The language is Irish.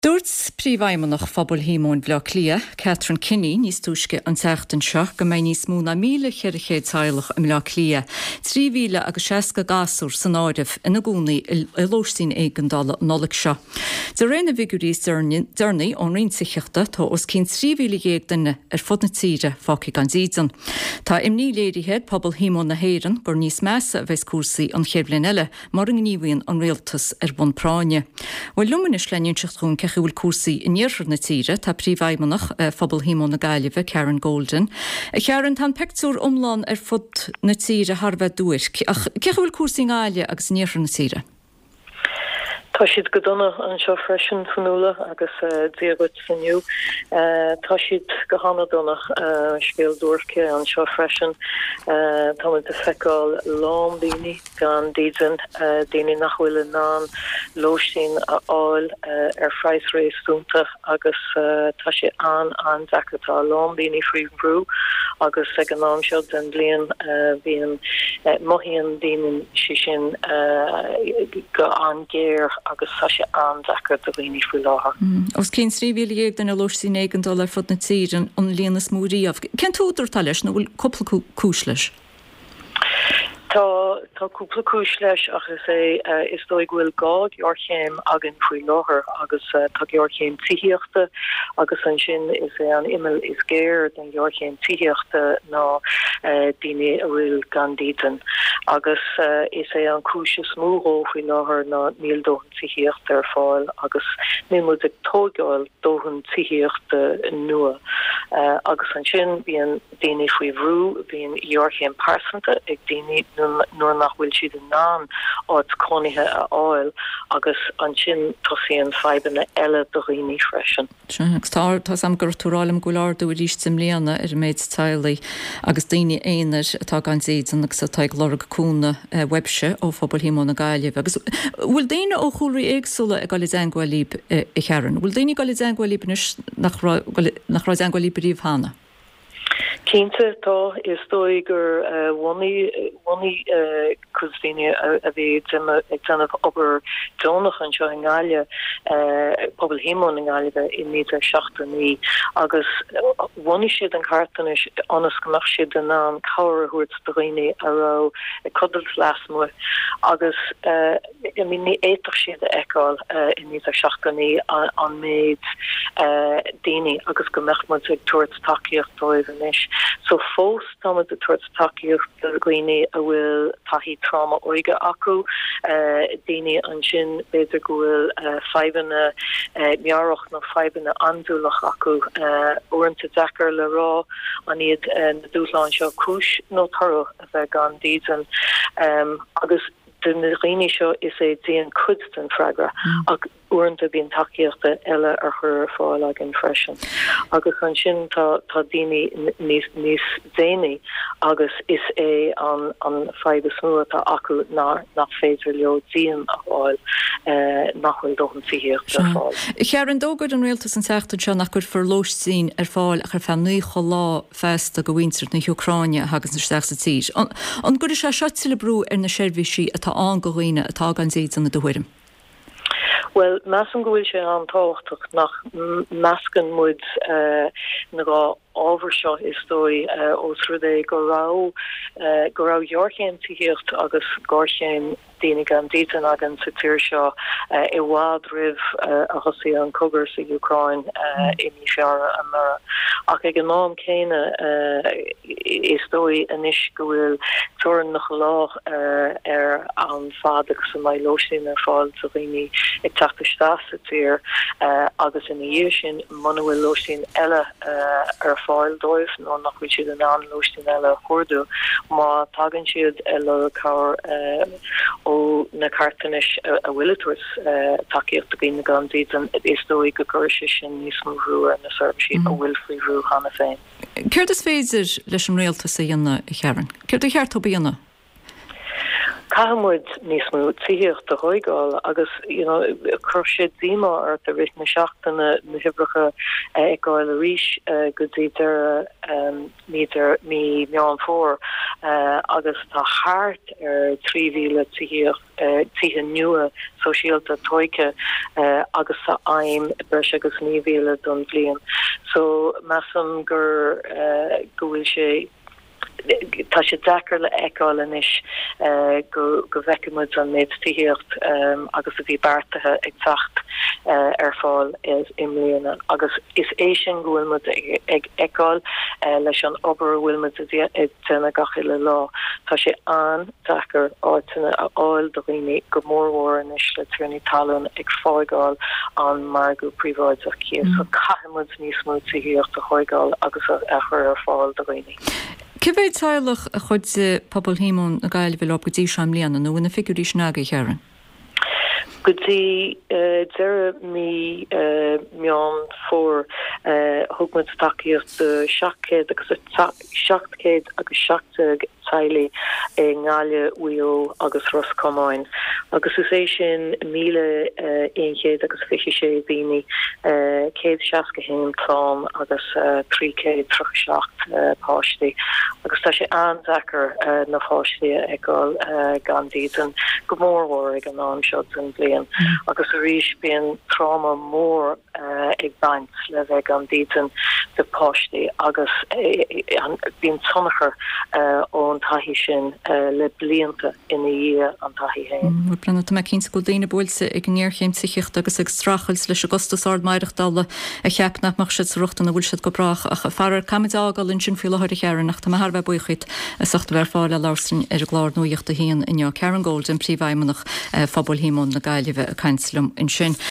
Dúirt príomhaimeach phobal hímón bhla clia, Catherine Kinney níos túisce an teachtain seo go mbeidh níos mó na 1,400 teilech am bhla clia. 3,600 gasúr san áireamh ina gcónaí i lóistín éigeandála nollaigh seo. De réna bhiguríos dearnaí ón rionsaicheachta tá os cinn 3,100 duine ar fud na tíre fácaigh an dídan. Tá imní léirithe phobal hímón na héireann gur níos measa a bheits cuasaí an chéimhlinn eile mar an gníomhaíonn an réaltas ar bun práine. Bhfuil lumanis leannúnseachtún bhfuil cuasaí in níorthar na tíre tá príomhaimeach phobal hímón na Gaillimhe Karen Golden. Karen tá pictiúr umláin ar fud na tíre Harbheith dúir. Ach ceach bhfuil cuasaí Gaillimhe agus níorthar na tíre? Tá siad go donna an seo freisin fanúla agus díagat sanniu. Tá siad go hána donnach scéal dúirce an seo freisin. Tá mu de feicáil lám daoine gan dídan daoine nachhfuil ná lóistín a áil ar phrais rééis dúnta agus tá sé an decatá lám daoine fríomhrú agus ag an nám seo den blion bhíon mothíon daoine sin go an géir agus sa sé an dechar do bhíní fú láthair. Os cén 3,100 den a lóistín éigeandála ar fud na tíre an líana smúíomh. Cén túidir tal leis nó bhfuil coppla cúis leis? Tá cúpla cúis leis agus is dóigh bhfuil gád Georgchéim agin faoi láthair agus tá Georgchéim tííochta agus an sin is an imel is géir den Georgchéim tííochta ná daoine a bhfuil gan dítan agus is an cúise smúró faoi láthair ná níl dóhan tííochta ar fáil agus ní mu ag tógáil dóhan tííochta nua agus an sin bhíon daoine faoi bhrú bhíon Georgchéim pásanta ag daoine nuair nach bhfuil siad an ná áit cónaithe a áil agus an sin tosíon feibanna eile do rií freisin. Tá sam gur túrálam goláir dú ríist sem léana ar méid tailaí agus daoine éonar atá gan dídan agus atá glóra cúna webse ó phobal hímón na Gaillimhe. Agus bhfuil daoine ó chuúirí éagsúla a gáil angolíb i chearan. Bhfuil daoine gáil angolíb nach rá angolíb bríomh hána? Cínta tá is dóigh gur bhaí cosdaine a bhí ag tanmh obair dónach an seo in Gaillimhe phobal hímón in Gaillimhe i 1970 agus bhaí siad an cartanis anas goach siad an ná cabhar thuirt do riine ará codal lasmú agus ní éiteach siad a eáil i 1970 an méid daoine agus go meachmid ag tuairt takeíocht dóibh anis. So fós táid de tuairt takeíocht do riine a bhfuil taithí trauma oige acu daoine an sin beidir go bhfuil feibanna mearach nó feibanna andúlach acu uanta dechar le rá an iad na dúsláin seo cúis nó tarú a bheith gan dídan agus den riine seo is é déan cudstan freagra ag uanta bíon takeíochta eile ar chur fáil agin freisin. Agus an sin tá daoine níos déine agus is é an feibe smúa tá acu nach féidir leo díon a bháil nachhfuil dóhan tííocht ar fáil. Chearan dógad an réaltas an teachtain seo nach gur forlóistín ar fáil a chu fan nuí cholá festa go bhhainteart na Ucráine agus na steachsa tír. An gur sé seoile brú ar na seirbhísí atá an go riine atá gan díad an na dohuiirm. Well, meascan gohfuil sé an táhachtach nach meascan muid na gá ábhar seo is dói ó trúdé go rá Georgchéim tííocht agus Georgchéim daoine gan dítan agan sa tíir seo i bhád rih a thosaí an cogur sa Ucráin i ní fearra an mara. Ach ag an nám céine is dói inis go bhfuil tuaireann nach lách ar an fad agus sa mai lóistín ar fáil sa riine ag teachtaistá sa tír agus in dhéir sin mana bhfuil lóistín eile ar fáil dóibh nó nach bhfuil siad an an lóistín eile chuirú má tagann siad eile cabhar ó na cartanis a bhfuilteas takeíocht a bhína gan dítan is dóigh go gcuirse sin níos mórú ar na servicí a bhfuil faoihrú chana féin. Céir is féidir leis an réaltas a dhéanana i chearan? Céir do cheart ó bíanana? Cahamud nísmú tíocht a roiáil agus crusid díma ar a rit na seachtain na hibrecha eáil a ríis go dtíidir níidir mí meán fór agus tá háart ar 3,000 tithe nua sosiálta toike agus sa aim breis agus 9,000 don blian. So massam gur gohfuil sé tá sé dachar le eáil is go bhheicimid an méid tíocht agus a bhí bartathe ag tacht ar fáil is imlíana agus is é sin gohfuilmid ag eáil leis an obair bhfuilmid tena gachiile lá. Tá sé an dachar áitina a áil do riine go mórhór is le tíirní talún ag fáigáil an mar go príomháideach cías so caiimiid níos mó tíocht a cháigáil agus a chur ar fáil do riine. Civéid táilech a chud sa pobl hímón a gail bhfuil op go dtí seam líana nó na figurí snága chearan? Go dtí deire mí meán fór thugmuid takeíocht de 700 agus 700 agus 70 taile ngáile uio agus Roscomáin. Agus is é sin 1,100 agus 56 bíní 160 plán agus 337 páistí. Agus tá sé andachar na páistí eáil gandítan go mórhór ag an anseo an blian. Agus a ríis bíon trauma mór ag baint le bheith gandítan de páistí agus bíon tunnachar ón taihí sin le blianta ina dhé an taihí hain. Bhfuil brena tá cinn go daine bhilsa ag ngéirchéim sichicht agus ag strachels leis agustas ard maireachtála a cheapnach mar siad ruchtan na bhfuil siad go brach a farar camidágal in sin fiú leir chearan nach tá thar bheith buchuid a sochta bhar fáil a lásin ar a glár nuíocht a híon in Karen Gold in príomhaimeach fabul hímón na gaiileh a cainslum in sin.